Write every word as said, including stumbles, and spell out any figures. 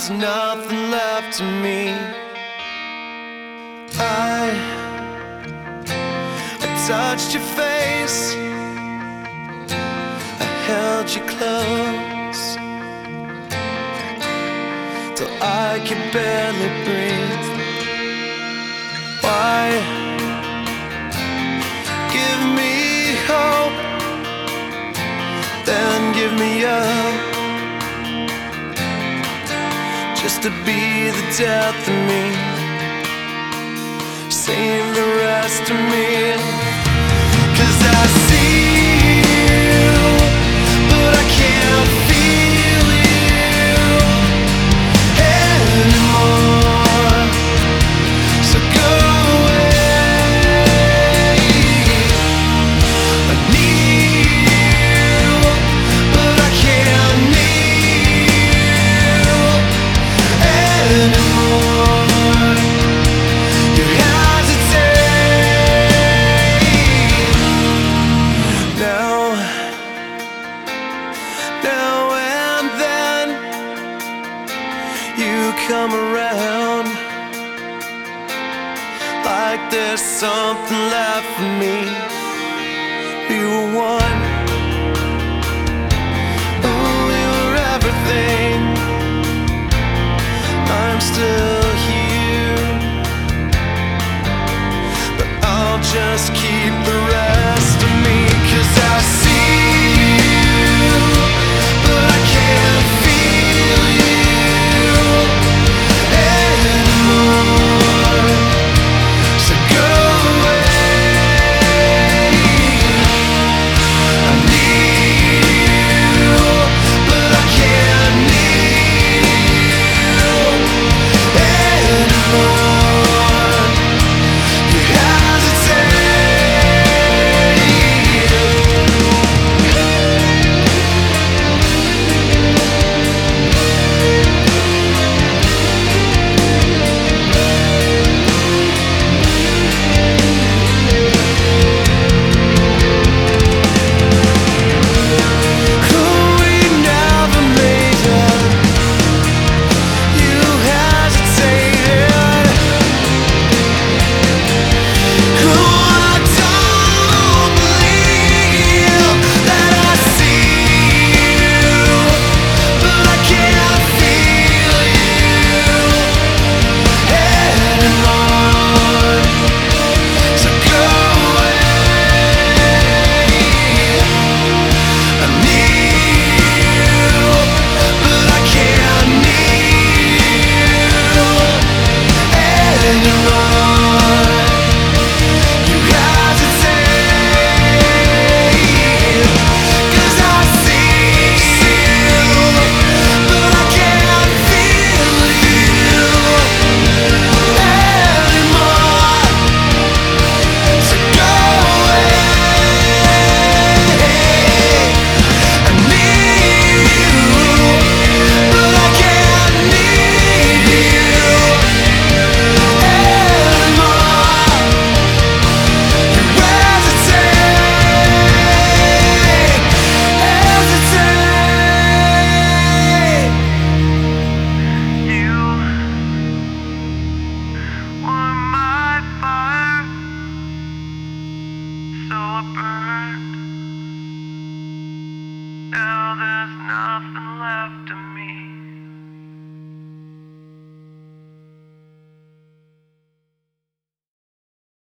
there's nothing left to me. I, I touched your face, I held you close, till I could barely breathe. Why give me hope, then give me up, just to be the death of me? Save the rest of me. 'Cause I see you, but I can't feel you anymore. So go away. I need you, but I can't need you anymore. You hesitate now, now and then. You come around like there's something left for me. We were one, oh, we were everything. I'm still here, but I'll just keep the rest of me. 'Cause I see you, but I can't feel you anymore. So go away. I need you, but I can't need you anymore. You Now there's nothing left to me.